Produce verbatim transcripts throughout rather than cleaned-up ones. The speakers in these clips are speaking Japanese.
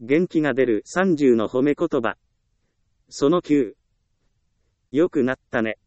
元気が出るさんじゅうの褒め言葉。そのきゅう。良くなったね。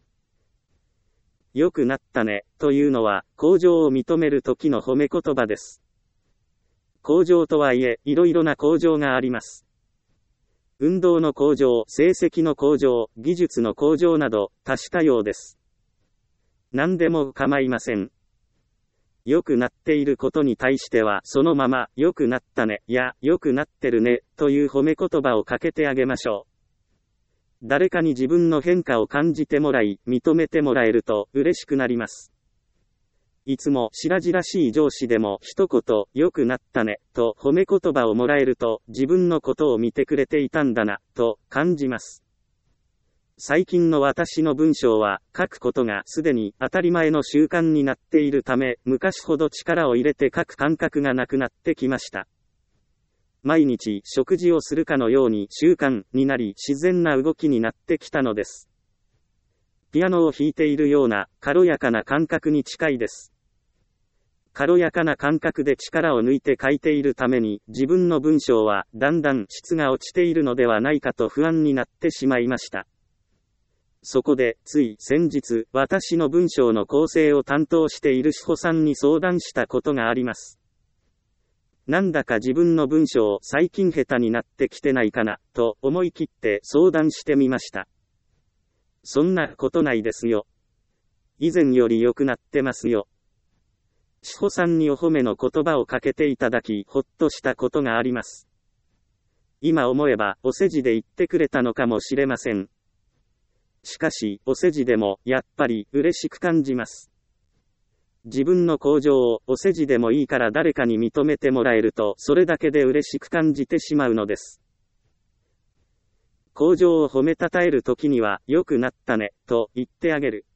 良くなったね、というのは、向上を認める時の褒め言葉です。向上とはいえ、いろいろな向上があります。運動の向上、成績の向上、技術の向上など、多種多様です。何でも構いません。良くなっていることに対しては、そのまま、良くなったね、や、良くなってるね、という褒め言葉をかけてあげましょう。誰かに自分の変化を感じてもらい、認めてもらえると、嬉しくなります。いつも白々しい上司でも一言、良くなったね、と褒め言葉をもらえると、自分のことを見てくれていたんだな、と感じます。最近の私の文章は、書くことがすでに当たり前の習慣になっているため、昔ほど力を入れて書く感覚がなくなってきました。毎日食事をするかのように習慣になり、自然な動きになってきたのです。ピアノを弾いているような、軽やかな感覚に近いです。軽やかな感覚で力を抜いて書いているために、自分の文章はだんだん質が落ちているのではないかと不安になってしまいました。そこで、つい先日、私の文章の構成を担当している志保さんに相談したことがあります。なんだか自分の文章、最近下手になってきてないかな、と思い切って相談してみました。そんなことないですよ。以前より良くなってますよ。志保さんにお褒めの言葉をかけていただき、ほっとしたことがあります。今思えば、お世辞で言ってくれたのかもしれません。しかし、お世辞でも、やっぱり、嬉しく感じます。自分の向上を、お世辞でもいいから誰かに認めてもらえると、それだけで嬉しく感じてしまうのです。向上を褒めたたえるときには、良くなったね、と言ってあげる。